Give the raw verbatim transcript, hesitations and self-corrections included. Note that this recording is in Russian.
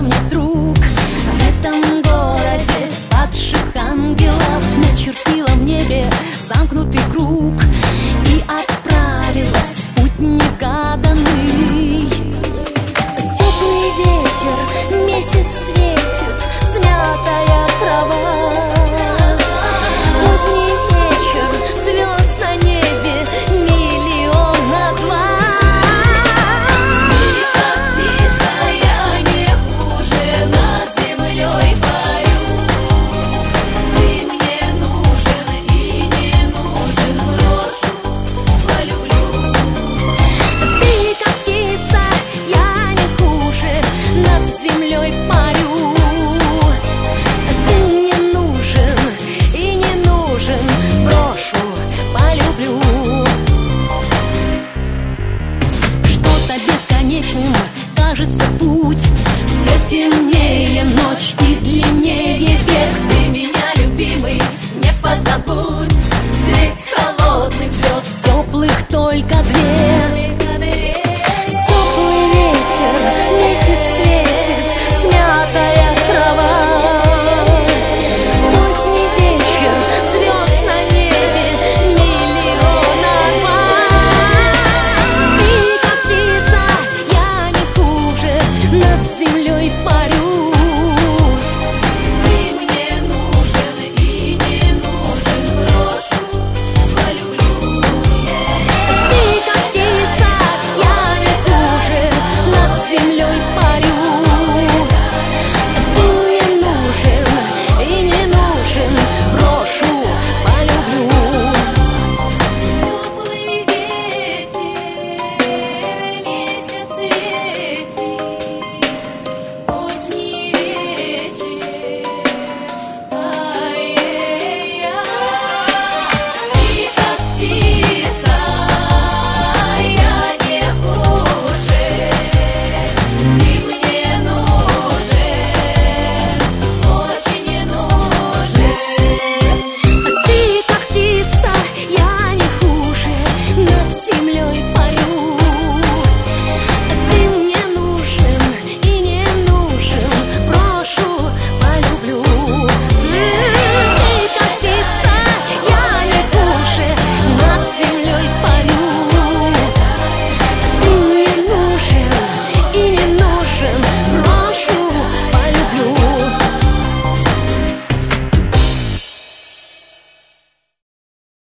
мне вдруг в этом городе падших ангелов начертила в небе замкнутый круг и отправилась в путь негаданный. Теплый ветер, месяц светит, смятая трава. Поздний вечер, звезд на небе миллиона два. Ты как птица, я не хуже, над землей парю. Ты мне нужен и не нужен, брошу, полюблю. Ты как птица, я не хуже, над землей парю. Ты мне нужен и не нужен, брошу, полюблю. Что-то бесконечным кажется путь, все темнее ночь и длиннее век. Ты меня, любимый, не позабудь.